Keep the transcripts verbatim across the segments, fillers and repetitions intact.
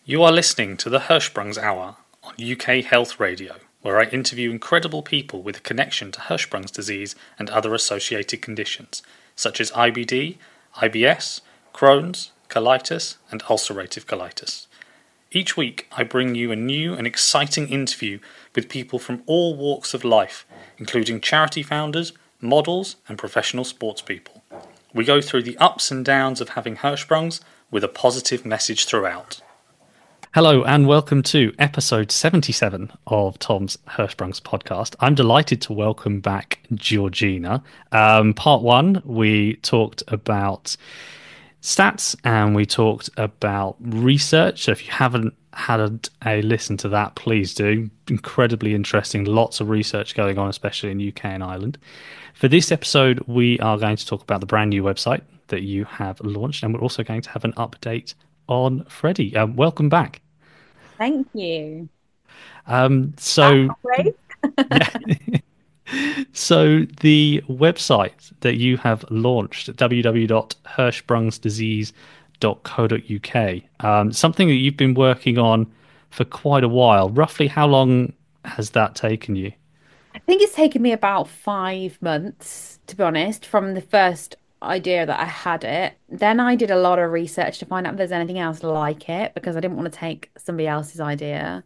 You are listening to the Hirschsprung's Hour on U K Health Radio, where I interview incredible people with a connection to Hirschsprung's disease and other associated conditions, such as I B D, I B S, Crohn's, colitis, and ulcerative colitis. Each week, I bring you a new and exciting interview with people from all walks of life, including charity founders, models, and professional sports people. We go through the ups and downs of having Hirschsprung's with a positive message throughout. Hello and welcome to episode seventy-seven of Tom's Hirschsprung's podcast. I'm delighted to welcome back Georgina. Um, part one, we talked about stats and we talked about research. So if you haven't had a, a listen to that, please do. Incredibly interesting, lots of research going on, especially in U K and Ireland. For this episode, we are going to talk about the brand new website that you have launched, and we're also going to have an update on Freddie. Um, welcome back. Thank you. Um, so, so the website that you have launched, w w w dot hirschsprungs disease dot co dot u k, um, something that you've been working on for quite a while. Roughly how long has that taken you? I think it's taken me about five months, to be honest, from the first idea that I had it. Then I did a lot of research to find out if there's anything else like it because I didn't want to take somebody else's idea.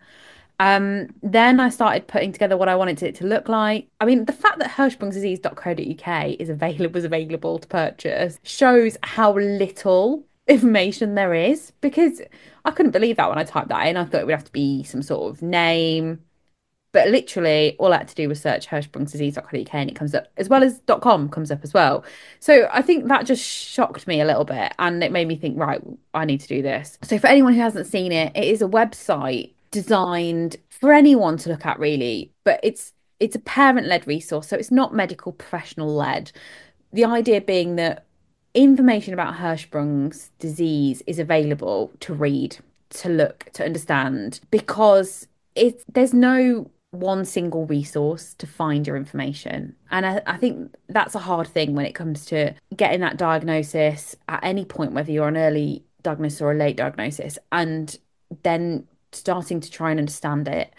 Um, then I started putting together what I wanted it to look like. I mean, the fact that hirschsprungs disease dot co dot u k is available was available to purchase shows how little information there is because I couldn't believe that when I typed that in. I thought it would have to be some sort of name. But literally, all I had to do was search hirschsprungs disease dot co dot u k and it comes up, as well as .com comes up as well. So I think that just shocked me a little bit and it made me think, right, I need to do this. So for anyone who hasn't seen it, it is a website designed for anyone to look at, really. But it's it's a parent-led resource, so it's not medical professional-led. The idea being that information about Hirschsprung's disease is available to read, to look, to understand, because it's there's no one single resource to find your information. And I, I think that's a hard thing when it comes to getting that diagnosis at any point, whether you're an early diagnosis or a late diagnosis, and then starting to try and understand it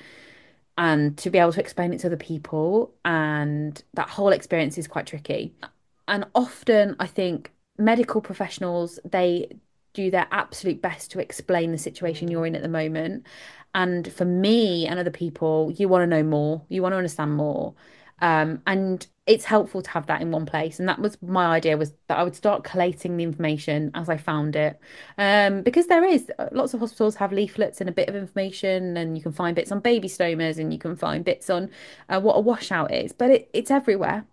and to be able to explain it to other people. And that whole experience is quite tricky. And often I think medical professionals, they do their absolute best to explain the situation you're in at the moment. And for me and other people, you want to know more, you want to understand more. Um, and it's helpful to have that in one place. And that was my idea, was that I would start collating the information as I found it. Um, because there is lots of hospitals have leaflets and a bit of information, and you can find bits on baby stomas and you can find bits on uh, what a washout is, but it, it's everywhere.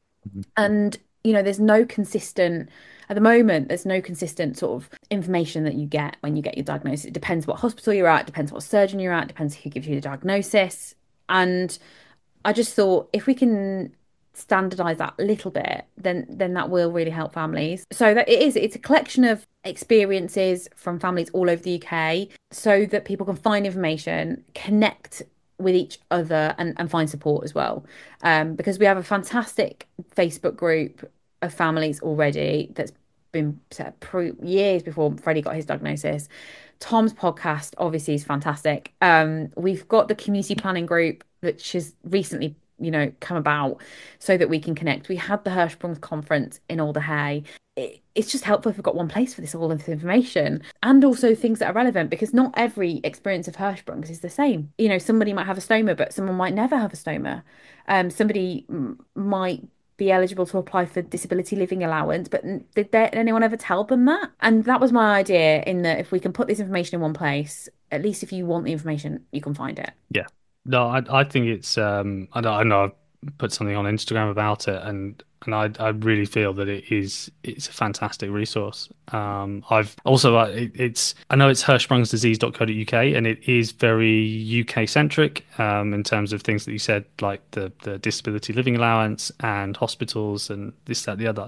And, you know, there's no consistent, at the moment, there's no consistent sort of information that you get when you get your diagnosis. It depends what hospital you're at, depends what surgeon you're at, depends who gives you the diagnosis. And I just thought if we can standardize that a little bit, then then that will really help families. So that it is, it's a collection of experiences from families all over the U K so that people can find information, connect with each other and, and find support as well. Um, because we have a fantastic Facebook group of families already that's been set up pre- years before Freddie got his diagnosis. Tom's podcast obviously is fantastic. Um, we've got the community planning group, which has recently, you know, come about so that we can connect. We had the Hirschsprung conference in Alderhay. It, it's just helpful if we've got one place for this all this information, and also things that are relevant, because not every experience of Hirschsprung's is the same. You know, somebody might have a stoma, but someone might never have a stoma. Um, somebody m- might be eligible to apply for disability living allowance, but did there, anyone ever tell them that? And that was my idea, in that if we can put this information in one place, at least if you want the information, you can find it. Yeah. No, I I think it's um I know I know I've put something on Instagram about it, and and I I really feel that it is it's a fantastic resource. Um, I've also uh, it, it's I know it's hirschsprungs disease dot co dot u k, and it is very U K centric um in terms of things that you said, like the the disability living allowance and hospitals and this, that, the other.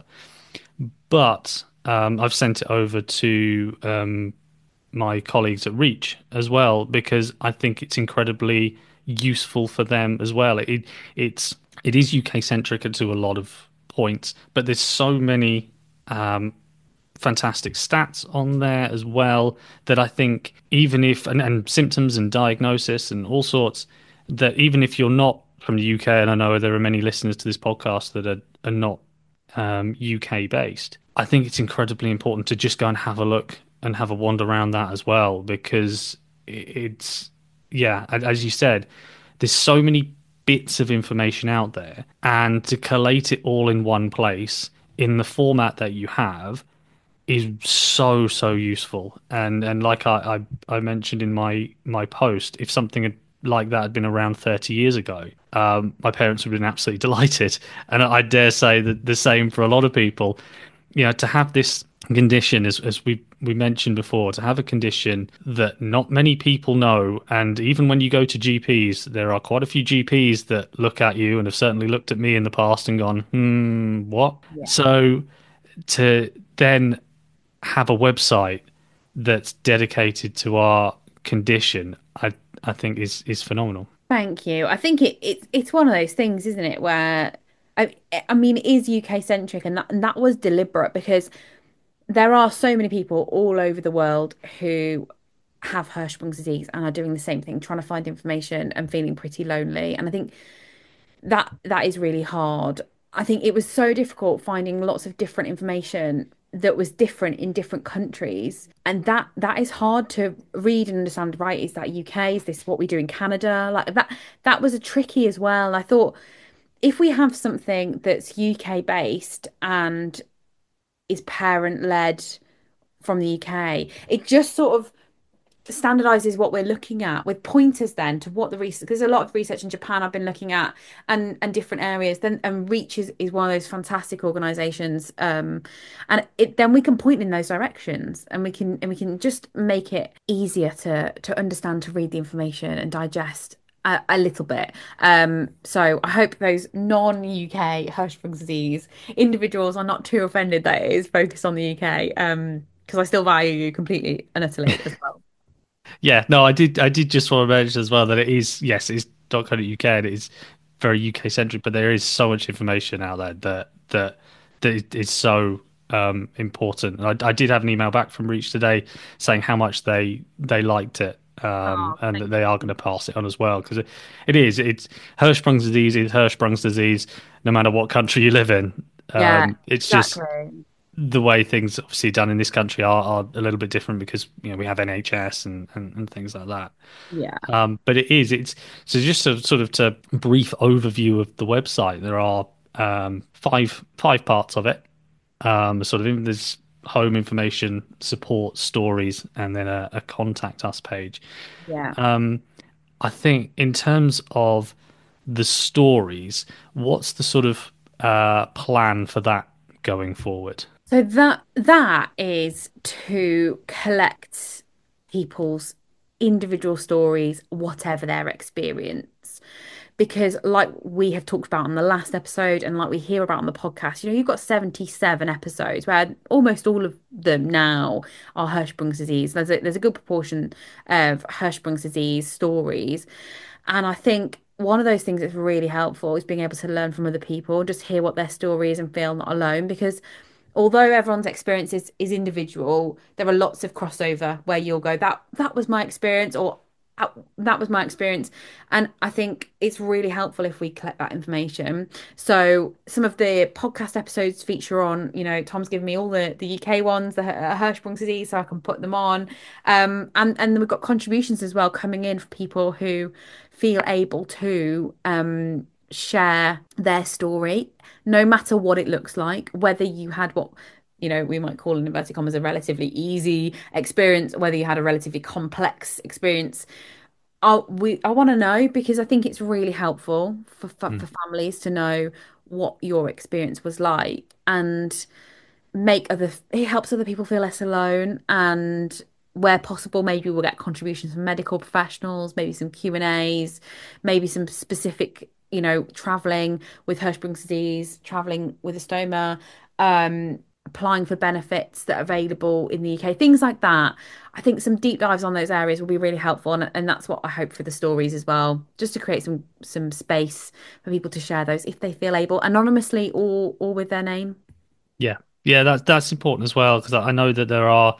But um, I've sent it over to um my colleagues at Reach as well, because I think it's incredibly useful for them as well. It it's it is U K centric to a lot of points, but there's so many um, fantastic stats on there as well that I think even if and, and symptoms and diagnosis and all sorts that even if you're not from the U K, and I know there are many listeners to this podcast that are, are not um, U K based, I think it's incredibly important to just go and have a look and have a wander around that as well because it's yeah, as you said, there's so many bits of information out there, and to collate it all in one place in the format that you have is so so useful. And and like I I, I mentioned in my my post, if something had, like that had been around thirty years ago, um, my parents would have been absolutely delighted. And I dare say that the same for a lot of people. You know, to have this condition, as as we we mentioned before, to have a condition that not many people know, and even when you go to G Ps, there are quite a few G Ps that look at you and have certainly looked at me in the past and gone, hmm, what? Yeah. So to then have a website that's dedicated to our condition, I I think is is phenomenal. Thank you. I think it, it's it's one of those things, isn't it, where I I mean it is U K centric and that and that was deliberate because there are so many people all over the world who have Hirschsprung's disease and are doing the same thing, trying to find information and feeling pretty lonely. And I think that that is really hard. I think it was so difficult finding lots of different information that was different in different countries. And that that is hard to read and understand, right? Is that U K? Is this what we do in Canada? Like that that was a tricky as well. I thought if we have something that's U K based and is parent led from the U K, it just sort of standardizes what we're looking at with pointers then to what the research, there's a lot of research in Japan I've been looking at and and different areas then, and Reach is, is one of those fantastic organizations, um and it then we can point in those directions and we can and we can just make it easier to to understand, to read the information and digest a, a little bit. Um so I hope those non-U K Hirschsprung's disease individuals are not too offended that it is focused on the U K, um because I still value you completely and utterly as well. Yeah, no, I did. I did just want to mention as well that it is, yes, it's dot co dot U K and it is very U K centric, but there is so much information out there that that that is so um, important. And I, I did have an email back from Reach today saying how much they they liked it, um, Oh, and thank that they are going you. to pass it on as well because it, it is it's Hirschsprung's disease is Hirschsprung's disease no matter what country you live in. Yeah, Um, it's just exactly. the way things obviously done in this country are, are a little bit different because you know we have N H S and, and, and things like that. Yeah. Um, but it is it's so just a sort of to brief overview of the website. There are um, five five parts of it. Um, sort of in, there's home information, support, stories, and then a, a contact us page. Yeah. Um, I think in terms of the stories, what's the sort of uh, plan for that going forward? So that that is to collect people's individual stories, whatever their experience. Because like we have talked about on the last episode and like we hear about on the podcast, you know, you've got seventy-seven episodes where almost all of them now are Hirschsprung's disease. There's a there's a good proportion of Hirschsprung's disease stories. And I think one of those things that's really helpful is being able to learn from other people, just hear what their story is and feel not alone. Because although everyone's experience is, is individual, there are lots of crossover where you'll go, that that was my experience, or "Uh, that was my experience. And I think it's really helpful if we collect that information. So some of the podcast episodes feature on, you know, Tom's given me all the, the U K ones, the H- Hirschsprung disease, so I can put them on. Um, and, and then we've got contributions as well coming in for people who feel able to um, share their story, no matter what it looks like, whether you had what you know, we might call in inverted commas a relatively easy experience, whether you had a relatively complex experience. I we I want to know because I think it's really helpful for, for Mm. for families to know what your experience was like and make other it helps other people feel less alone, and where possible maybe we'll get contributions from medical professionals, maybe some Q and A's, maybe some specific, you know, traveling with Hirschsprung's disease, traveling with a stoma, um applying for benefits that are available in the U K, things like that. I think some deep dives on those areas will be really helpful, and, and that's what I hope for the stories as well, just to create some some space for people to share those if they feel able, anonymously or or with their name. Yeah. Yeah, that's that's important as well because I I know that there are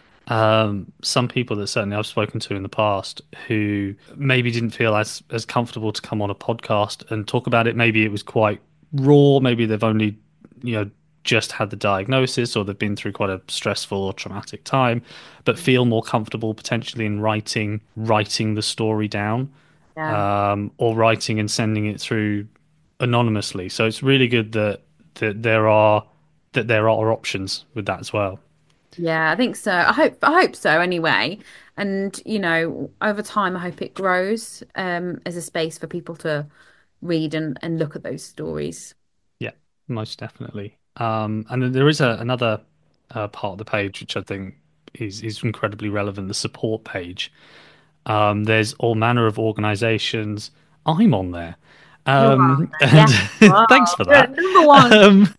um, some people that certainly I've spoken to in the past who maybe didn't feel as as comfortable to come on a podcast and talk about it. Maybe it was quite raw. Maybe they've only, you know, just had the diagnosis or they've been through quite a stressful or traumatic time, but feel more comfortable potentially in writing writing the story down, Yeah. um, or writing and sending it through anonymously. So it's really good that that there are that there are options with that as well. Yeah, I think so. I hope I hope so anyway. And you know, over time I hope it grows um as a space for people to read and, and look at those stories. Yeah, most definitely. Um, and then there is a, another uh, part of the page which I think is is incredibly relevant, the support page. Um, there's all manner of organizations. I'm on there. You Um, are. and Yes, you thanks are. for You're that. number one. Um,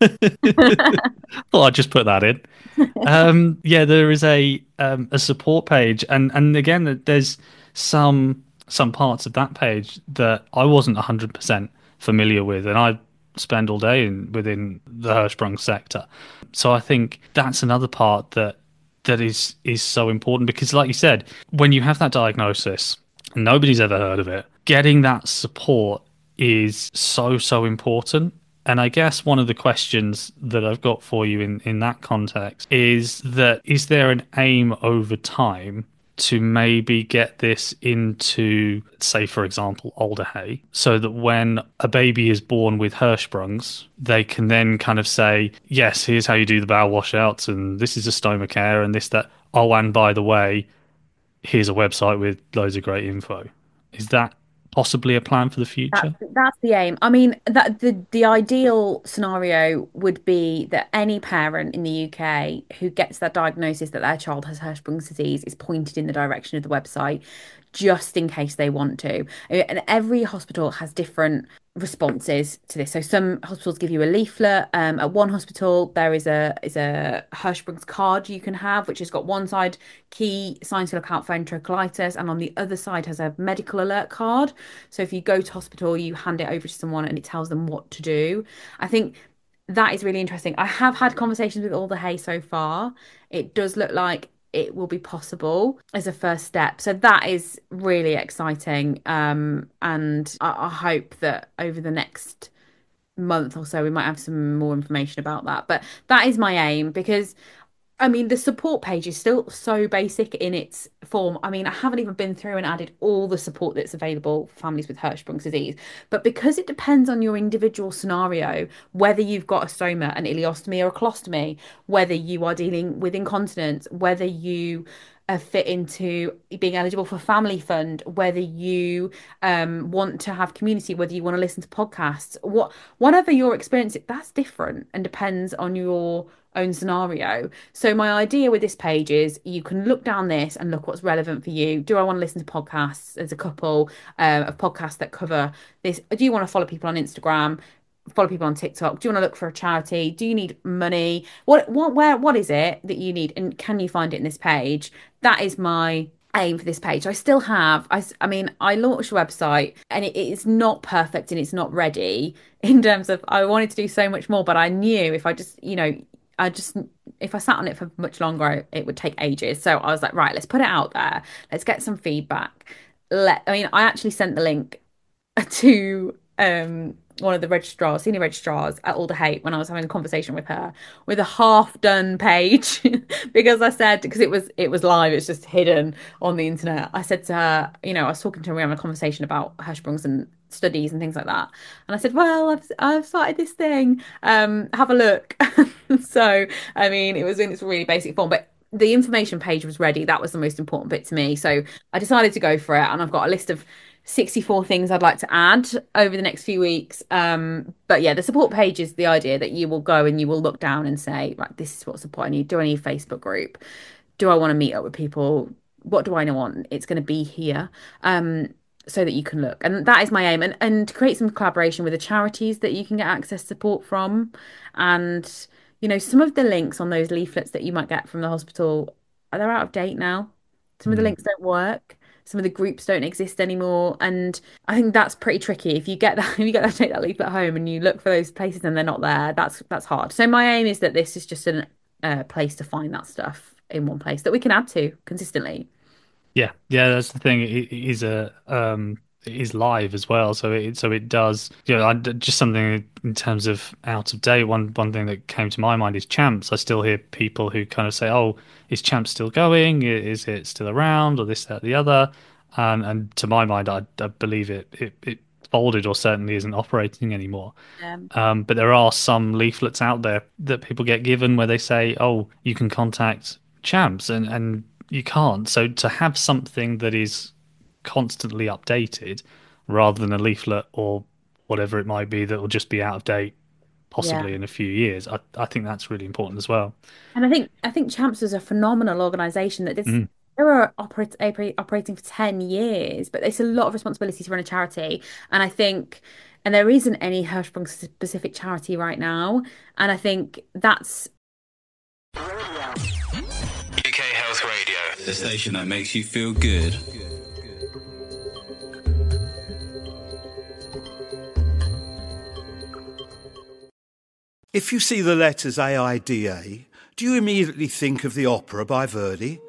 thought I'd just put that in. Um, yeah, there is a um, a support page, and and again, there's some some parts of that page that I wasn't one hundred percent familiar with, and I spend all day in within the Hirschsprung sector. So I think that's another part that that is is so important because, like you said, when you have that diagnosis, nobody's ever heard of it. Getting that support is so so important. And I guess one of the questions that I've got for you in, in that context is that is there an aim over time to maybe get this into, say, for example, older hay, so that when a baby is born with Hirschsprungs, they can then kind of say, yes, here's how you do the bowel washouts, and this is a stoma care, and this, that. Oh, and by the way, here's a website with loads of great info. Is that possibly a plan for the That's future? that's the aim. I mean, that the the ideal scenario would be that any parent in the U K who gets that diagnosis that their child has Hirschsprung's disease is pointed in the direction of the website, just in case they want to. And every hospital has different responses to this. So some hospitals give you a leaflet. Um, at one hospital, there is a is a Hirschsprung's card you can have, which has got one side key signs to look out for enterocolitis, and on the other side has a medical alert card. So if you go to hospital, you hand it over to someone and it tells them what to do. I think that is really interesting. I have had conversations with All the Hay so far. It does look like it will be possible as a first step. So that is really exciting. Um, and I, I hope that over the next month or so, we might have some more information about that. But that is my aim because I mean, the support page is still so basic in its form. I mean, I haven't even been through and added all the support that's available for families with Hirschsprung's disease. But because it depends on your individual scenario, whether you've got a stoma, an ileostomy, or a colostomy, whether you are dealing with incontinence, whether you uh, fit into being eligible for family fund, whether you um, want to have community, whether you want to listen to podcasts, what whatever your experience, that's different and depends on your own scenario. So my idea with this page is you can look down this and look what's relevant for you. Do I want to listen to podcasts? There's a couple um, of podcasts that cover this. Do you want to follow people on Instagram? Follow people on TikTok? Do you want to look for a charity? Do you need money? What what where what is it that you need? And can you find it in this page? That is my aim for this page. I still have, I, I mean, I launched a website and it, it's not perfect and it's not ready in terms of I wanted to do so much more, but I knew if I just, you know, I just if I sat on it for much longer, it would take ages. So I was like, right, let's put it out there. Let's get some feedback. Let I mean, I actually sent the link to um one of the registrars, senior registrars at Alder Hate when I was having a conversation with her with a half done page because I said because it was it was live, it's just hidden on the internet. I said to her, you know, I was talking to her, we were having a conversation about Hirschsprung's and studies and things like that. And I said, well, I've I've started this thing. Um, have a look. So I mean, it was in its really basic form, but the information page was ready. That was the most important bit to me. So I decided to go for it, and I've got a list of sixty-four things I'd like to add over the next few weeks. Um, but yeah, the support page is the idea that you will go and you will look down and say, right, this is what support I need. Do I need a Facebook group? Do I want to meet up with people? What do I want? It's going to be here. Um, so that you can look. And that is my aim. And and to create some collaboration with the charities that you can get access support from. And, you know, some of the links on those leaflets that you might get from the hospital, they're out of date now. Some of the Hmm. links don't work. some of the groups don't exist anymore. And I think that's pretty tricky. If you get that, if you get that, take that leaflet home and you look for those places and they're not there, that's that's hard. So my aim is that this is just a uh, place to find that stuff in one place that we can add to consistently. Yeah, yeah, that's the thing. It it is a um, it is live as well, so it so it does. You know, I, just something in terms of out of date. One one thing that came to my mind is Champs. I still hear people who kind of say, "Oh, is Champs still going? I- Is it still around? Or this, that, the other?" And and to my mind, I, I believe it, it it folded or certainly isn't operating anymore. Um, Um, but there are some leaflets out there that people get given where they say, "Oh, you can contact Champs," and and you can't. So to have something that is constantly updated rather than a leaflet or whatever it might be that will just be out of date yeah. possibly in a few years, I, I think that's really important as well. And I think I think Champs is a phenomenal organisation that this Mm. they were operate, operate, operating for ten years, but it's a lot of responsibility to run a charity. And I think, and there isn't any Hirschsprung specific charity right now. And I think that's U K Health Radio, the station that makes you feel good. If you see the letters A I D A, do you immediately think of the opera by Verdi?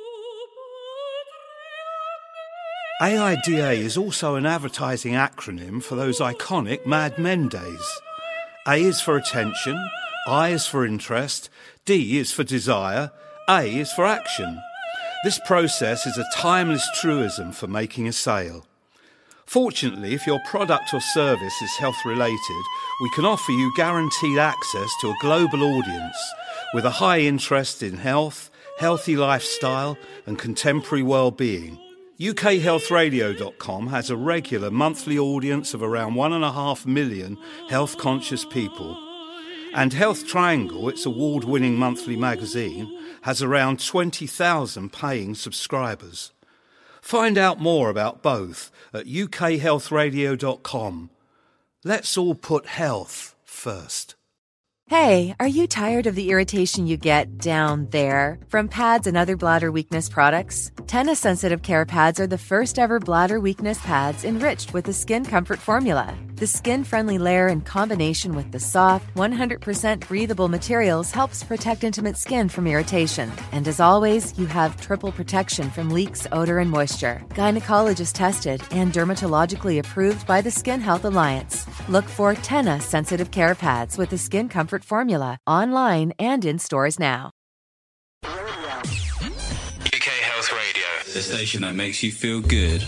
A I D A is also an advertising acronym for those iconic Mad Men days. A is for attention, I is for interest, D is for desire, A is for action. This process is a timeless truism for making a sale. Fortunately, if your product or service is health-related, we can offer you guaranteed access to a global audience with a high interest in health, healthy lifestyle and contemporary well-being. U K health radio dot com has a regular monthly audience of around one and a half million health-conscious people. And Health Triangle, its award-winning monthly magazine, has around twenty thousand paying subscribers. Find out more about both at U K health radio dot com. Let's all put health first. Hey, are you tired of the irritation you get down there from pads and other bladder weakness products? Tena Sensitive Care Pads are the first ever bladder weakness pads enriched with the Skin Comfort formula. The skin-friendly layer in combination with the soft, one hundred percent breathable materials helps protect intimate skin from irritation. And as always, you have triple protection from leaks, odor, and moisture. Gynecologist tested and dermatologically approved by the Skin Health Alliance. Look for Tena Sensitive Care Pads with the Skin Comfort formula online and in stores now. U K Health Radio, the station that makes you feel good.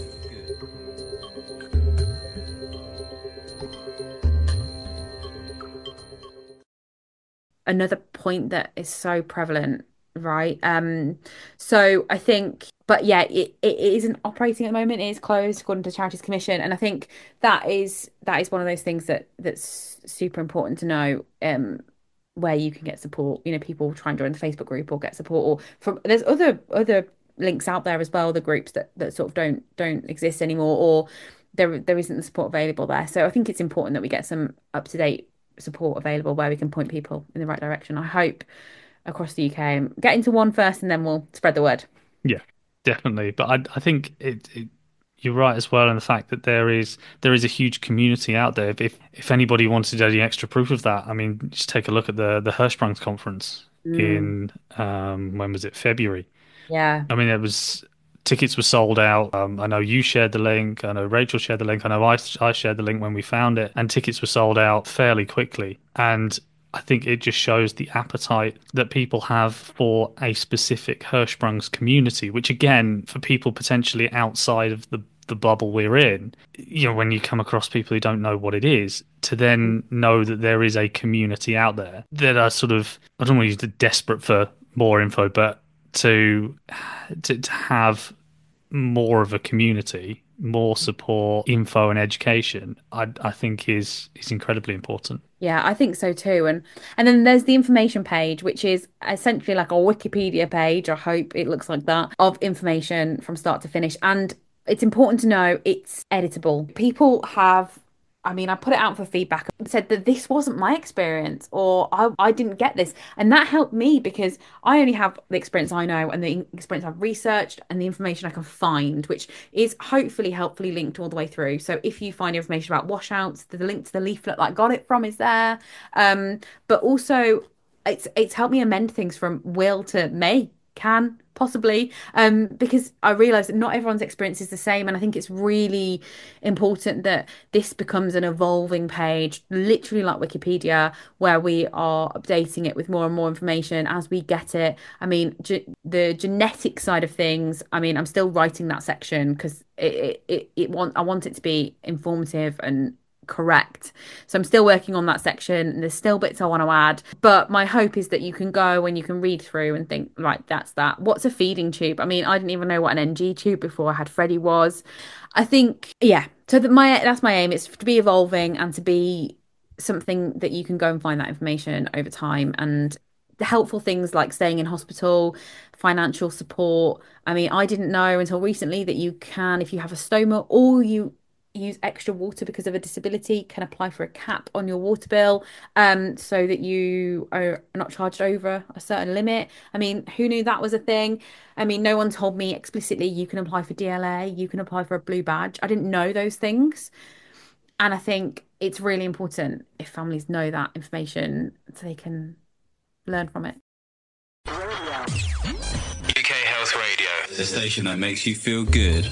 another point that is so prevalent, right? Um, so I think, but yeah, it, it isn't operating at the moment. It is closed according to Charities Commission, and I think that is that is one of those things that that's super important to know. Um, where you can get support. You know, people try and join the Facebook group or get support, or from there's other other links out there as well. The groups that that sort of don't don't exist anymore, or there there isn't the support available there. So I think it's important that we get some up to date support available where we can point people in the right direction. I hope across the U K. Get into one first and then we'll spread the word. Yeah, definitely. But I I think it, it you're right as well in the fact that there is there is a huge community out there. If if anybody wanted any extra proof of that, I mean, just take a look at the the Hirschsprungs conference Mm, in um when was it? February. yeah. I mean, it was tickets were sold out. Um, I know you shared the link. I know Rachel shared the link. I know I I shared the link when we found it, and tickets were sold out fairly quickly. And I think it just shows the appetite that people have for a specific Hirschsprungs community, which again, for people potentially outside of the the bubble we're in, you know, when you come across people who don't know what it is, to then know that there is a community out there that are sort of, I don't want to use the desperate for more info, but to to, to have more of a community, more support, info, and education, I I think is is incredibly important. Yeah, I think so too. And and then there's the information page, which is essentially like a Wikipedia page. I hope it looks like that, of information from start to finish. And it's important to know it's editable. People have I mean, I put it out for feedback and said that this wasn't my experience or I, I didn't get this. And that helped me because I only have the experience I know and the experience I've researched and the information I can find, which is hopefully helpfully linked all the way through. So if you find information about washouts, the link to the leaflet that I got it from is there. Um, but also it's it's helped me amend things from will to may, can, possibly, um, because I realise that not everyone's experience is the same, and I think it's really important that this becomes an evolving page, literally like Wikipedia, where we are updating it with more and more information as we get it. I mean, ge- the genetic side of things, I mean, I'm still writing that section because it, it, it, it want I want it to be informative and correct. So I'm still working on that section and there's still bits I want to add, but my hope is that you can go and you can read through and think, right, that's that. What's a feeding tube? I mean, I didn't even know what an N G tube before I had Freddie was. I think, yeah, so that my that's my aim. It's to be evolving and to be something that you can go and find that information over time, and the helpful things like staying in hospital, financial support. I mean, I didn't know until recently that you can, if you have a stoma or you use extra water because of a disability, can apply for a cap on your water bill, um so that you are not charged over a certain limit. I mean, who knew that was a thing? I mean, no one told me explicitly you can apply for D L A, you can apply for a blue badge. I didn't know those things, and I think it's really important if families know that information so they can learn from it. U K Health Radio, the station that makes you feel good.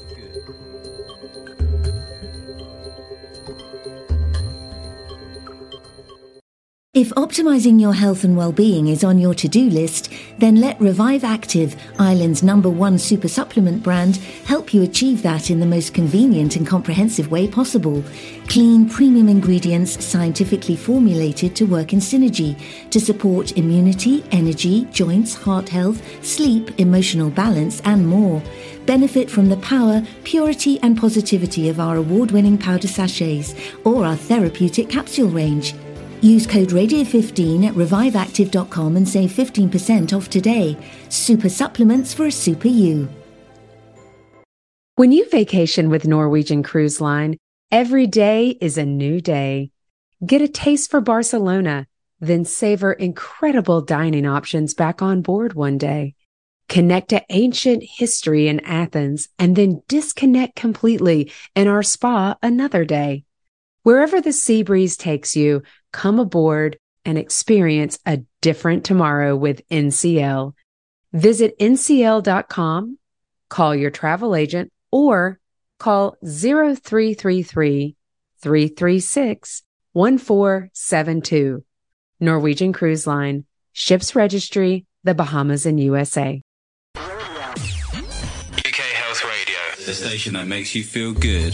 If optimizing your health and well-being is on your to-do list, then let Revive Active, Ireland's number one super supplement brand, help you achieve that in the most convenient and comprehensive way possible. Clean, premium ingredients scientifically formulated to work in synergy to support immunity, energy, joints, heart health, sleep, emotional balance, and more. Benefit from the power, purity, and positivity of our award-winning powder sachets or our therapeutic capsule range. Use code radio fifteen at revive active dot com and save fifteen percent off today. Super supplements for a super you. When you vacation with Norwegian Cruise Line, every day is a new day. Get a taste for Barcelona, then savor incredible dining options back on board one day. Connect to ancient history in Athens and then disconnect completely in our spa another day. Wherever the sea breeze takes you, come aboard and experience a different tomorrow with N C L. Visit N C L dot com, call your travel agent, or call zero three three three, three three six, one four seven two. Norwegian Cruise Line, Ships Registry, the Bahamas and U S A. U K Health Radio, the station that makes you feel good.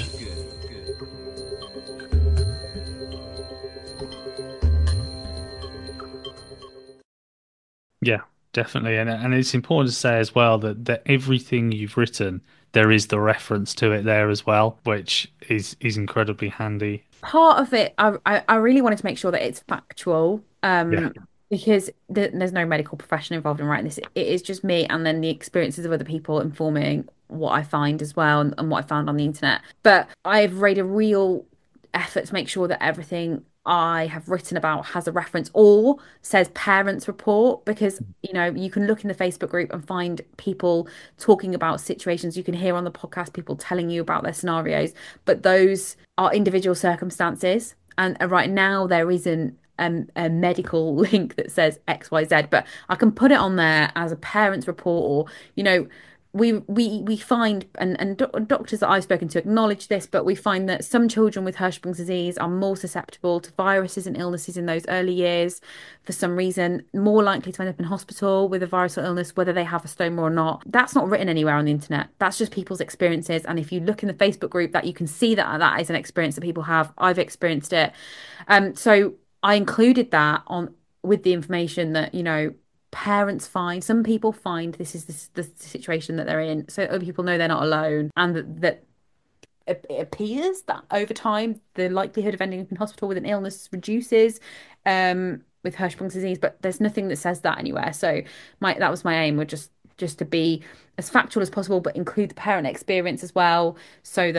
Yeah, definitely. And and it's important to say as well that, that everything you've written, there is the reference to it there as well, which is, is incredibly handy. Part of it, I, I, I really wanted to make sure that it's factual, um, Yeah. because th- there's no medical profession involved in writing this. It is just me and then the experiences of other people informing what I find as well, and, and what I found on the internet. But I've made a real effort to make sure that everything I have written about has a reference or says parents report, because, you know, you can look in the Facebook group and find people talking about situations. You can hear on the podcast people telling you about their scenarios, but those are individual circumstances. And right now there isn't um, a medical link that says X Y Z, but I can put it on there as a parents report, or, you know, we we we find, and and do- doctors that I've spoken to acknowledge this, but we find that some children with Hirschsprung's disease are more susceptible to viruses and illnesses in those early years for some reason, more likely to end up in hospital with a virus or illness, whether they have a stoma or not. That's not written anywhere on the internet. That's just people's experiences. And if you look in the Facebook group, that you can see that that is an experience that people have. I've experienced it. Um, so I included that on with the information that, you know, parents find, some people find this is the, the situation that they're in, so other people know they're not alone, and that, that it, it appears that over time the likelihood of ending up in hospital with an illness reduces um with Hirschsprung's disease, but there's nothing that says that anywhere. So my that was my aim, was just just to be as factual as possible, but include the parent experience as well, so that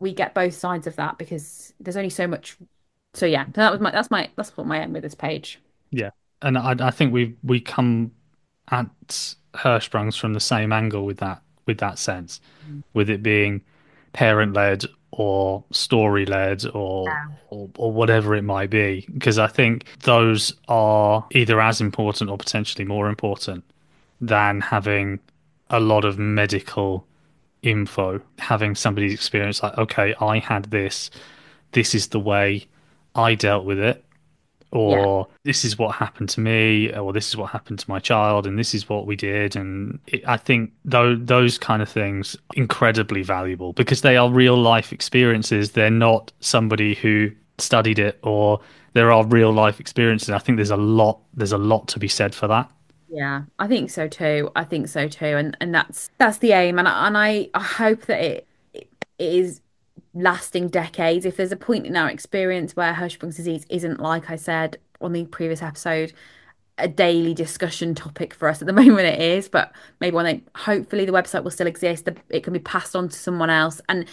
we get both sides of that because there's only so much. So yeah, that was my that's my that's what my aim with this page. Yeah, and I, I think we we come at Hirschsprungs from the same angle with that with that sense, mm. with it being parent led or story led or, yeah. or or whatever it might be, because I think those are either as important or potentially more important than having a lot of medical info, having somebody's experience like, okay, I had this, this is the way I dealt with it, or yeah. this is what happened to me, or this is what happened to my child, and this is what we did. And it, I think those, those kind of things are incredibly valuable because they are real life experiences. They're not somebody who studied it, or there are real life experiences. I think there's a lot there's a lot to be said for that. Yeah, I think so too. I think so too, and and that's that's the aim, and I, and I, I hope that it, it is lasting decades. If there's a point in our experience where Hirschsprung's disease isn't, like I said on the previous episode, a daily discussion topic for us. At the moment it is, but maybe when they, hopefully the website will still exist, it can be passed on to someone else and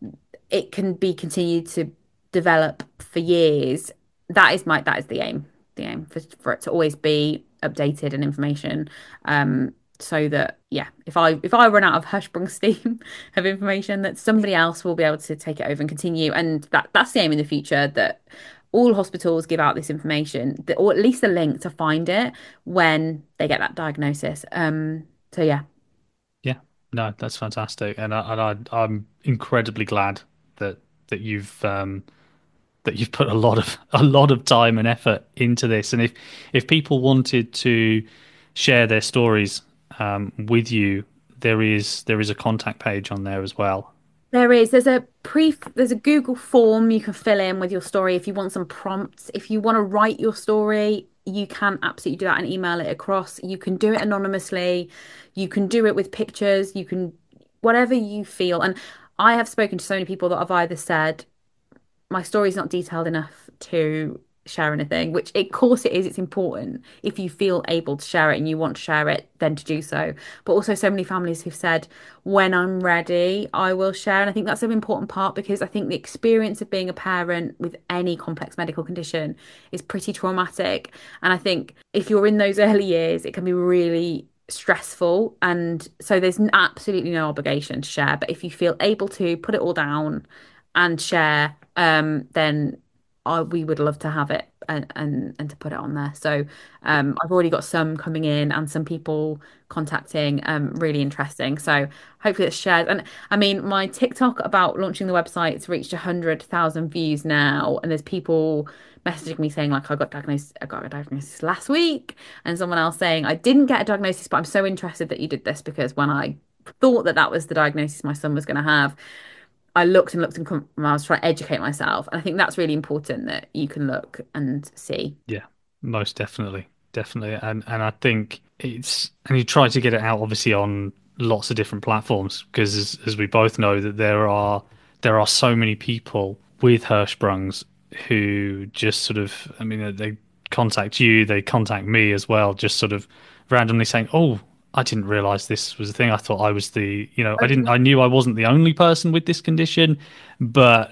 it can be continued to develop for years. That is my that is the aim. The aim for, for it to always be updated and information. Um So that, yeah, if I if I run out of Hirschsprung steam of information, that somebody else will be able to take it over and continue. And that that's the aim in the future, that all hospitals give out this information, that, or at least a link to find it when they get that diagnosis. Um, so yeah. Yeah, no, that's fantastic, and I, and I, I'm incredibly glad that that you've um, that you've put a lot of a lot of time and effort into this. And if if people wanted to share their stories um, with you, there is there is a contact page on there as well. There is. There's a pre. There's a Google form you can fill in with your story if you want some prompts. If you want to write your story, you can absolutely do that and email it across. You can do it anonymously. You can do it with pictures. You can, whatever you feel. And I have spoken to so many people that have either said, my story is not detailed enough to share anything, which of course it is. It's important if you feel able to share it and you want to share it, then to do so. But also so many families who've said, when I'm ready, I will share. And I think that's an important part, because I think the experience of being a parent with any complex medical condition is pretty traumatic. And I think if you're in those early years, it can be really stressful. And so there's absolutely no obligation to share. But if you feel able to put it all down and share, um, then I, we would love to have it and, and, and to put it on there. So um, I've already got some coming in and some people contacting, um, really interesting. So hopefully it's shared. And I mean, my TikTok about launching the website, it's reached one hundred thousand views now. And there's people messaging me saying, like, I got diagnosed, I got a diagnosis last week. And someone else saying, I didn't get a diagnosis, but I'm so interested that you did this, because when I thought that that was the diagnosis my son was going to have, I looked and looked and I was trying to educate myself. And I think that's really important, that you can look and see. Yeah, most definitely. Definitely. And and I think it's, and you try to get it out obviously on lots of different platforms, because as, as we both know, that there are there are so many people with Hirschsprungs who just sort of, I mean, they contact you, they contact me as well, just sort of randomly saying, oh, I didn't realize this was a thing. I thought I was the, you know, I didn't, I knew I wasn't the only person with this condition, but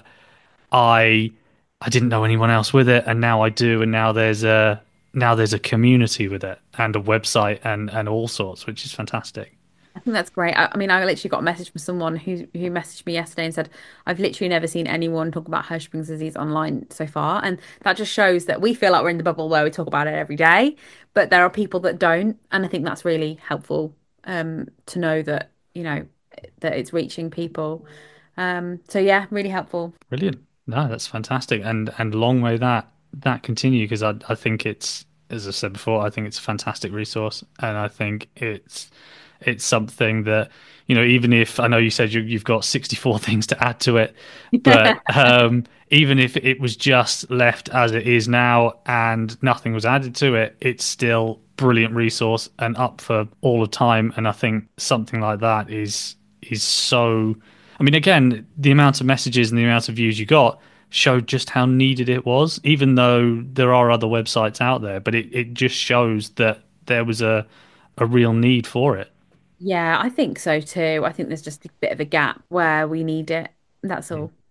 I, I didn't know anyone else with it. And now I do. And now there's a, now there's a community with it and a website and, and all sorts, which is fantastic. I think that's great. I, I mean, I literally got a message from someone who who messaged me yesterday and said, I've literally never seen anyone talk about Hirschsprung's disease online so far. And that just shows that we feel like we're in the bubble where we talk about it every day, but there are people that don't. And I think that's really helpful, um, to know that, you know, that it's reaching people. Um, so yeah, really helpful. Brilliant. No, that's fantastic. And and long may that that continue, because I I think it's, as I said before, I think it's a fantastic resource, and I think it's it's something that, you know, even if I know you said you, you've got sixty-four things to add to it, but um, even if it was just left as it is now and nothing was added to it, it's still brilliant resource and up for all the time. And I think something like that is is so, I mean, again, the amount of messages and the amount of views you got showed just how needed it was, even though there are other websites out there, but it, it just shows that there was a a real need for it. Yeah, I think so too. I think there's just a bit of a gap where we need it. That's all.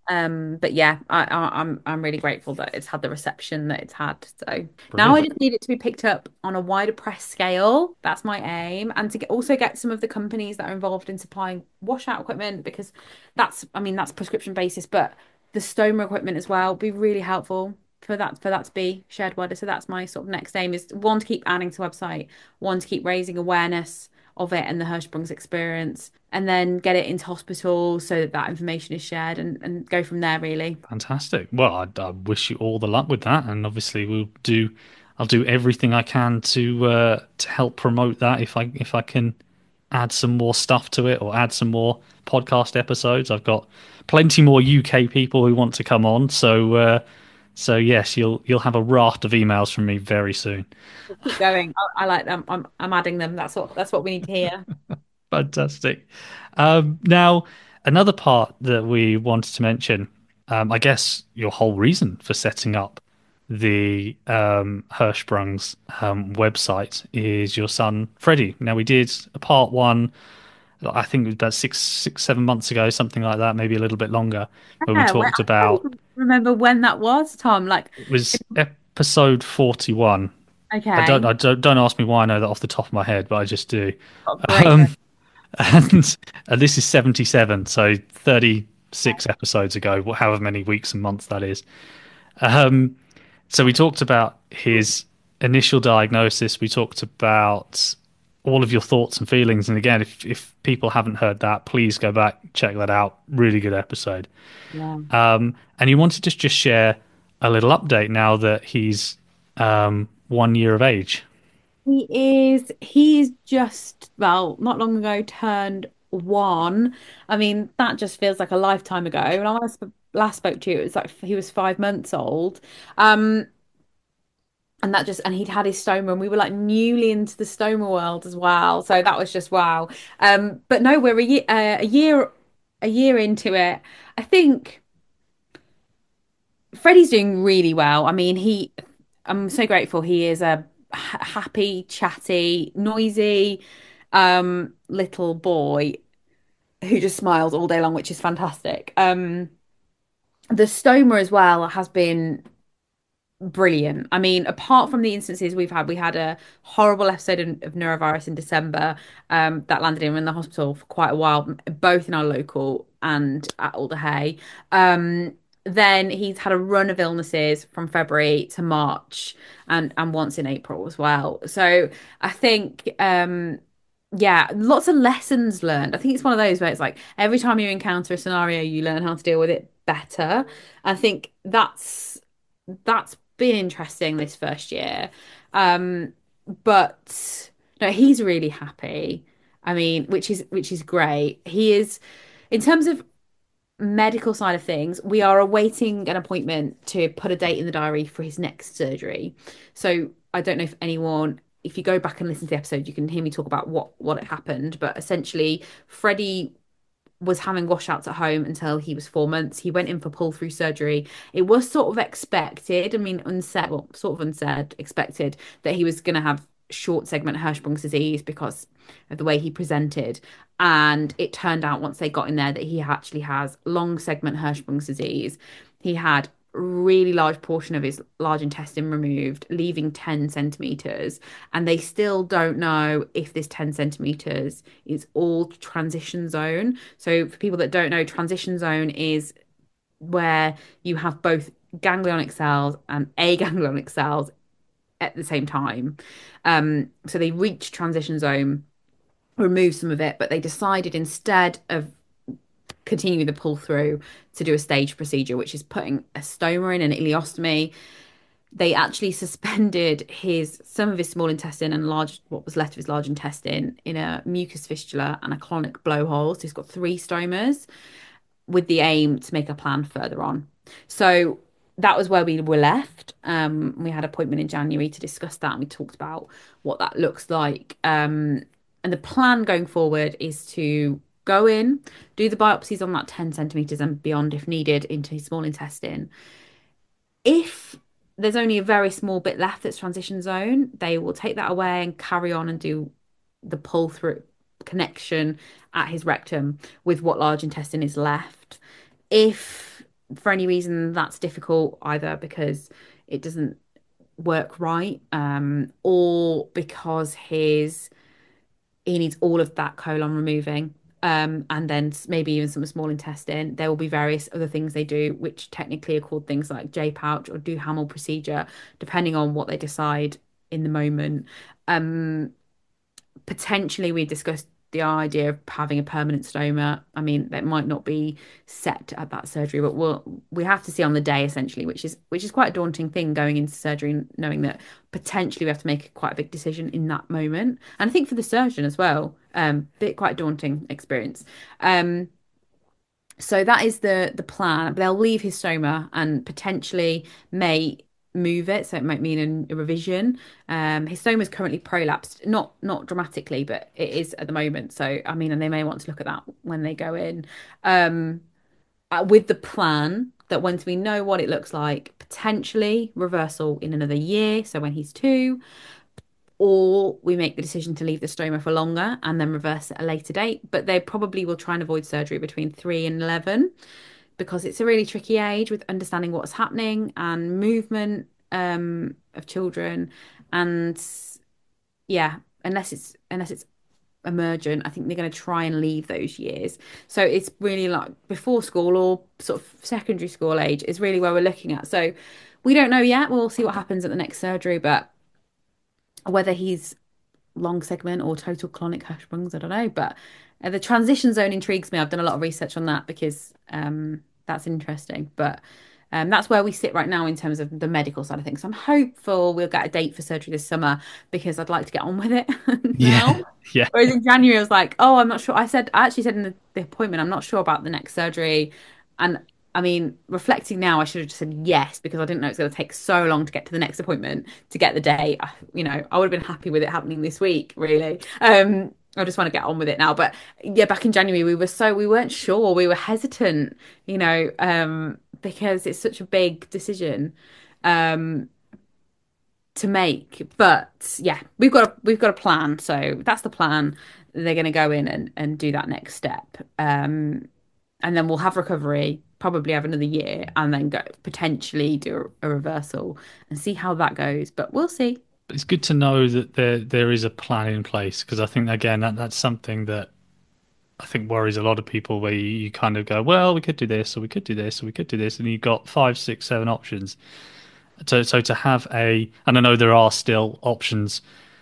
Um, but yeah, I, I, I'm I'm really grateful that it's had the reception that it's had. So now I Brilliant. just need it to be picked up on a wider press scale. That's my aim, and to get, also get some of the companies that are involved in supplying washout equipment, because that's, I mean, that's prescription basis, but the stoma equipment as well be really helpful for that for that to be shared wider. So that's my sort of next aim, is one, to keep adding to the website, one, to keep raising awareness of it and the Hirschsprung's experience, and then get it into hospitals so that that information is shared, and, and go from there, really. Fantastic. Well, I, I wish you all the luck with that, and obviously we'll do. I'll do everything I can to uh, to help promote that. If I if I can add some more stuff to it or add some more podcast episodes, I've got plenty more U K people who want to come on. So uh, so yes, you'll you'll have a raft of emails from me very soon. Keep going. I, I like them. I'm I'm adding them. That's what that's what we need to hear. Fantastic. Um, now, another part that we wanted to mention, um, I guess your whole reason for setting up the um, Hirschsprung's um, website is your son, Freddie. Now, we did a part one, I think it was about six, six, seven months ago, something like that, maybe a little bit longer, where we Yeah, well, talked I can't about, even remember when that was, Tom. Like, it was episode forty-one. I don't, okay, I don't, don't ask me why I know that off the top of my head, but I just do. oh, great. Um, and, and this is seventy-seven, so thirty-six episodes ago, however many weeks and months that is. Um, so we talked about his initial diagnosis. We talked about all of your thoughts and feelings. And again, if, if people haven't heard that, please go back, check that out. Really good episode. Yeah. Um, and you wanted to just share a little update now that he's um, one year of age. He is, he's just, well, not long ago turned one. I mean, that just feels like a lifetime ago. When I last, last spoke to you, it was like he was five months old. Um, and that just, and he'd had his stoma, and we were like newly into the stoma world as well. So that was just wow. Um, but no, we're a year, uh, a year, a year into it. I think Freddie's doing really well. I mean, he, I'm so grateful. He is a h- happy, chatty, noisy, um, little boy who just smiles all day long, which is fantastic. Um, the stoma as well has been brilliant. I mean, apart from the instances we've had, we had a horrible episode of, of norovirus in December, um, that landed him in the hospital for quite a while, both in our local and at Alder Hey. Um, then he's had a run of illnesses from February to March, and and once in April as well. So I think, um, yeah, lots of lessons learned. I think it's one of those where it's like every time you encounter a scenario, you learn how to deal with it better. I think that's that's been interesting this first year. Um, but no, he's really happy. I mean, which is which is great. He is, in terms of medical side of things, we are awaiting an appointment to put a date in the diary for his next surgery. So I don't know if anyone, if you go back and listen to the episode, you can hear me talk about what what had happened. But essentially, Freddie was having washouts at home until he was four months. He went in for pull through surgery. It was sort of expected. I mean, unsaid, well, sort of unsaid, expected that he was going to have short segment Hirschsprung's disease because of the way he presented. And it turned out once they got in there that he actually has long segment Hirschsprung's disease. He had really large portion of his large intestine removed, leaving ten centimeters. And they still don't know if this ten centimeters is all transition zone. So for people that don't know, transition zone is where you have both ganglionic cells and aganglionic cells at the same time. Um, so they reached transition zone, removed some of it, but they decided instead of continue the pull through to do a stage procedure, which is putting a stoma in, an ileostomy. They actually suspended his some of his small intestine and large what was left of his large intestine in a mucus fistula and a colonic blowhole. So he's got three stomas, with the aim to make a plan further on. So that was where we were left. Um, we had an appointment in January to discuss that, and we talked about what that looks like. Um, and the plan going forward is to go in, do the biopsies on that ten centimeters and beyond if needed into his small intestine. If there's only a very small bit left that's transition zone, they will take that away and carry on and do the pull through connection at his rectum with what large intestine is left. If for any reason that's difficult, either because it doesn't work right, um, or because his he needs all of that colon removing. Um, and then maybe even some small intestine. There will be various other things they do, which technically are called things like J pouch or Duhamel procedure, depending on what they decide in the moment. Um, potentially, we discussed the idea of having a permanent stoma. I mean, that might not be set at that surgery, but we'll we have to see on the day essentially, which is which is quite a daunting thing going into surgery, knowing that potentially we have to make quite a big decision in that moment. And I think for the surgeon as well, um, bit quite a daunting experience. Um, so that is the the plan. They'll leave his stoma and potentially may move it, so it might mean a, a revision. Um, his stoma is currently prolapsed, not not dramatically, but it is at the moment. So I mean, and they may want to look at that when they go in, um, uh, with the plan that once we know what it looks like, potentially reversal in another year. So when he's two, or we make the decision to leave the stoma for longer and then reverse at a later date. But they probably will try and avoid surgery between three and eleven because it's a really tricky age with understanding what's happening and movement um, of children. And yeah, unless it's unless it's emergent, I think they're going to try and leave those years. So it's really like before school or sort of secondary school age is really where we're looking at. So we don't know yet. We'll see what happens at the next surgery, but whether he's long segment or total colonic Hirschsprung's, I don't know. But uh, the transition zone intrigues me. I've done a lot of research on that because um, that's interesting. But um, that's where we sit right now in terms of the medical side of things. So I'm hopeful we'll get a date for surgery this summer because I'd like to get on with it now. Yeah, yeah. Whereas in January, I was like, oh, I'm not sure. I said, I actually said in the, the appointment, I'm not sure about the next surgery. And I mean, reflecting now, I should have just said yes because I didn't know it's going to take so long to get to the next appointment to get the date. I- You know, I would have been happy with it happening this week, really. Um, I just want to get on with it now. But yeah, back in January, we were so we weren't sure. We were hesitant, you know, um, because it's such a big decision um, to make. But yeah, we've got a, we've got a plan. So that's the plan. They're going to go in and, and do that next step. Um, and then we'll have recovery, probably have another year, and then go potentially do a, a reversal and see how that goes. But we'll see. It's good to know that there there is a plan in place because I think again that that's something that I think worries a lot of people where you, you kind of go, well, we could do this or we could do this or we could do this, and you've got five, six, seven options. So so to have a, and I know there are still options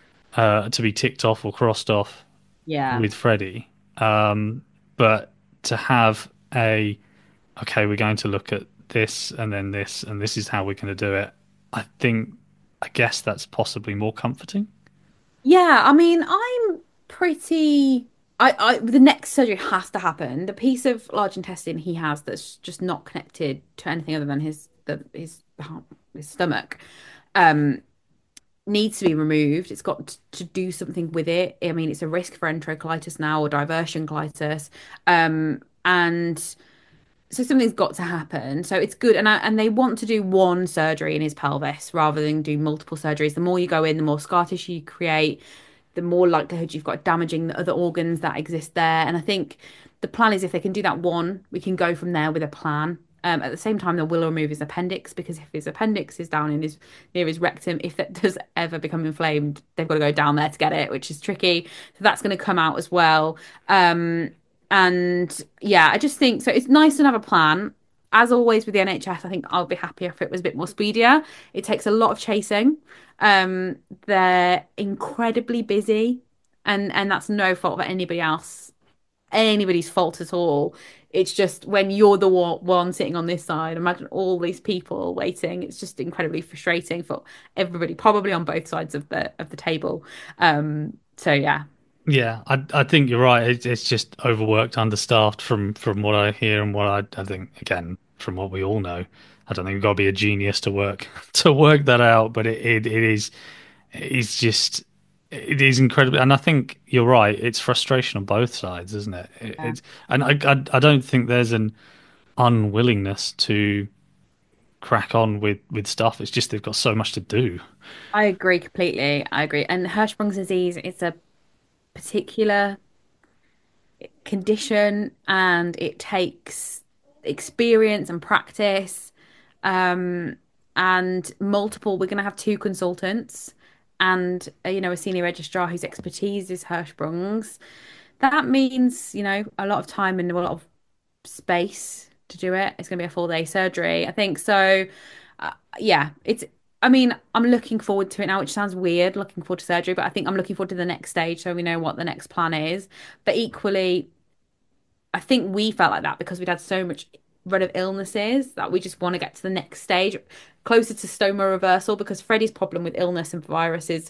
uh, to be ticked off or crossed off Yeah. with Freddie, um, but to have a okay, we're going to look at this and then this and this is how we're going to do it. I think, I guess that's possibly more comforting. Yeah, I mean, I'm pretty. I, I the next surgery has to happen. The piece of large intestine he has that's just not connected to anything other than his the, his his stomach, um, needs to be removed. It's got to do something with it. I mean, it's a risk for enterocolitis now or diversion colitis, um, and so something's got to happen. So it's good, and I, and they want to do one surgery in his pelvis rather than do multiple surgeries. The more you go in, the more scar tissue you create, the more likelihood you've got damaging the other organs that exist there. And I think the plan is if they can do that one, we can go from there with a plan. Um, at the same time, they will remove his appendix because if his appendix is down in his near his rectum, if that does ever become inflamed, they've got to go down there to get it, which is tricky. So that's going to come out as well. Um, and yeah, I just think so. It's nice to have a plan. As always with the N H S, I think I'll be happier if it was a bit more speedier. It takes a lot of chasing. Um, they're incredibly busy, and and that's no fault of anybody else, anybody's fault at all. It's just when you're the one sitting on this side, imagine all these people waiting. It's just incredibly frustrating for everybody, probably on both sides of the of the table. Um, so yeah. Yeah, I I think you're right. It's, it's just overworked, understaffed from from what I hear and what I I think again from what we all know. I don't think you've got to be a genius to work to work that out, but it it, it is it's just it is incredible. And I think you're right. It's frustration on both sides, isn't it? it Yeah. It's and I, I I don't think there's an unwillingness to crack on with with stuff. It's just they've got so much to do. I agree completely. I agree. And Hirschsprung's disease, it's a particular condition and it takes experience and practice, um, and multiple. We're going to have two consultants and uh, you know a senior registrar whose expertise is Hirschsprung's. That means you know a lot of time and a lot of space to do it. It's going to be a full day surgery, I think. So, uh, yeah, it's. I mean, I'm looking forward to it now, which sounds weird, looking forward to surgery, but I think I'm looking forward to the next stage, so we know what the next plan is. But equally, I think we felt like that because we'd had so much run of illnesses that we just want to get to the next stage, closer to stoma reversal, because Freddie's problem with illness and viruses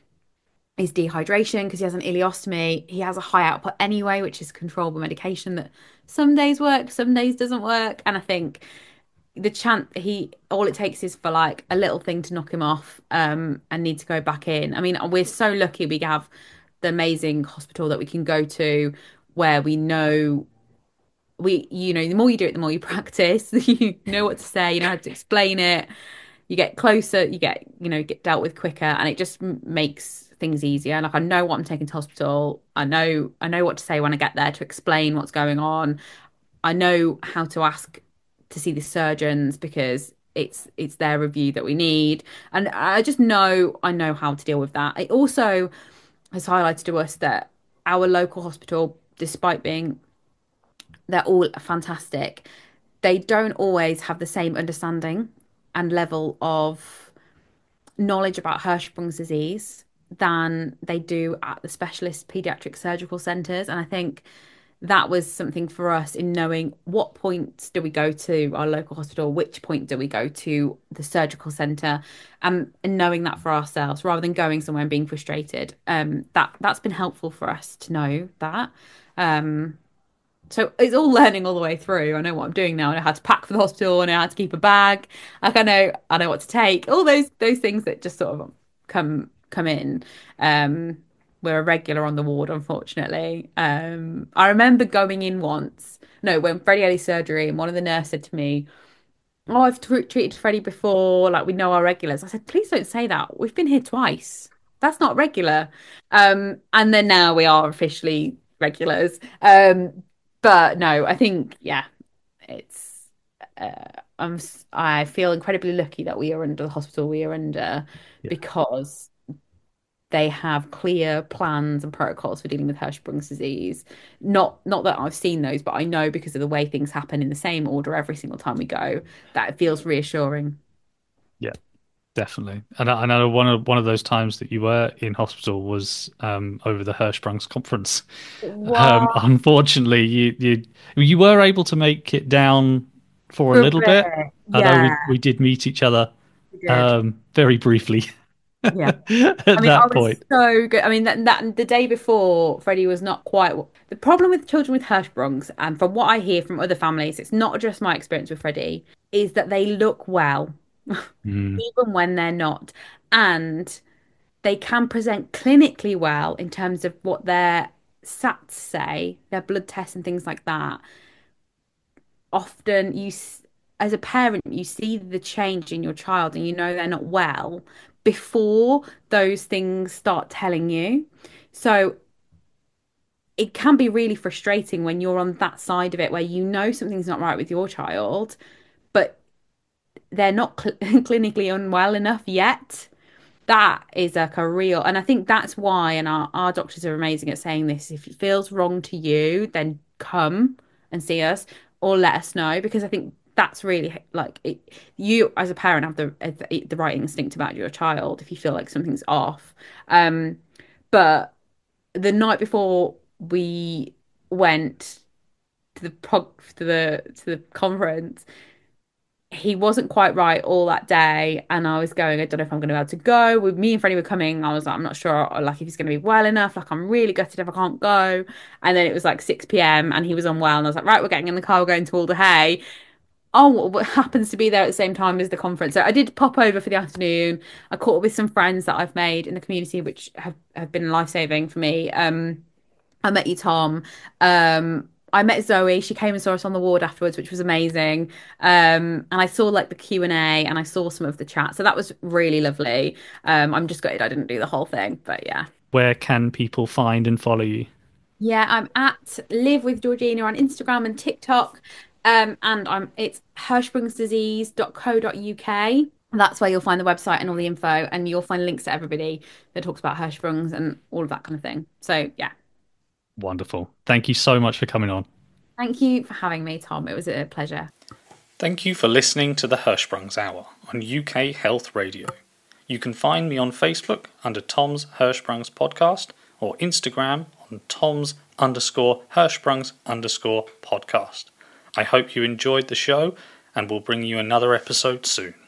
is dehydration because he has an ileostomy. He has a high output anyway, which is controlled by medication that some days work, some days doesn't work. And I think the chance he all it takes is for like a little thing to knock him off um and need to go back in. I mean, we're so lucky we have the amazing hospital that we can go to where we know we you know the more you do it, the more you practice. You know what to say, you know how to explain it, you get closer, you get you know get dealt with quicker, and it just m- makes things easier. Like I know what I'm taking to hospital. I know I know what to say when I get there to explain what's going on. I know how to ask to see the surgeons because it's it's their review that we need, and I just know I know how to deal with that. It also has highlighted to us that our local hospital, despite being they're all fantastic, they don't always have the same understanding and level of knowledge about Hirschsprung's disease than they do at the specialist pediatric surgical centres. And I think that was something for us in knowing what points do we go to our local hospital, which point do we go to the surgical centre, um, and knowing that for ourselves rather than going somewhere and being frustrated. Um, that that's been helpful for us to know that. Um, so it's all learning all the way through. I know what I'm doing now. I know how to pack for the hospital. I know how to keep a bag. Like I know, I know what to take. All those those things that just sort of come come in. Um, we're a regular on the ward, unfortunately. Um, I remember going in once. No, when Freddie had his surgery, and one of the nurses said to me, "Oh, I've t- treated Freddie before. Like we know our regulars." I said, "Please don't say that. We've been here twice. That's not regular." Um, and then now we are officially regulars. Um, but no, I think yeah, it's. Uh, I'm. s- I feel incredibly lucky that we are under the hospital we are under Yeah. because they have clear plans and protocols for dealing with Hirschsprung's disease. Not not that I've seen those, but I know because of the way things happen in the same order every single time we go, that it feels reassuring. Yeah, definitely. And I, I know one of one of those times that you were in hospital was um, over the Hirschsprung's conference. Um, Wow. unfortunately, you you you were able to make it down for a For a little bit. bit. I know Yeah, we we did meet each other we did. um, very briefly Yeah. I at mean, I that was point. so good. I mean, that, that the day before, Freddie was not quite. The problem with children with Hirschsprung's, and from what I hear from other families, it's not just my experience with Freddie, is that they look well, Mm, even when they're not. And they can present clinically well in terms of what their SATs say, their blood tests and things like that. Often, you, s- as a parent, you see the change in your child and you know they're not well before those things start telling you. So it can be really frustrating when you're on that side of it where you know something's not right with your child, but they're not cl clinically unwell enough yet. That is like a real, and I think that's why, and our, our doctors are amazing at saying this, if it feels wrong to you, then come and see us or let us know, because I think that's really like it, you as a parent have the the right instinct about your child if you feel like something's off. Um, but the night before we went to the prog to the to the conference, he wasn't quite right all that day, and I was going, I don't know if I'm going to be able to go. With me and Freddie were coming, I was like, I'm not sure, like if he's going to be well enough. Like I'm really gutted if I can't go. And then it was like six p m and he was unwell, and I was like, right, we're getting in the car, we're going to Alder Hey. Oh, what happens to be there at the same time as the conference. So I did pop over for the afternoon. I caught up with some friends that I've made in the community, which have, have been life-saving for me. Um, I met you, Tom. Um, I met Zoe. She came and saw us on the ward afterwards, which was amazing. Um, and I saw like the Q and A and I saw some of the chat. So that was really lovely. Um, I'm just gutted I didn't do the whole thing, but yeah. where can people find and follow you? Yeah, I'm at Live with Georgina on Instagram and TikTok. Um, and I'm it's hirschsprungs disease dot co dot U K. That's where you'll find the website and all the info, and you'll find links to everybody that talks about Hirschsprungs and all of that kind of thing. So yeah. Wonderful. Thank you so much for coming on. Thank you for having me, Tom. It was a pleasure. Thank you for listening to the Hirschsprungs Hour on U K Health Radio. You can find me on Facebook under Tom's Hirschsprungs Podcast or Instagram on Tom's underscore Hirschsprungs underscore podcast. I hope you enjoyed the show and will bring you another episode soon.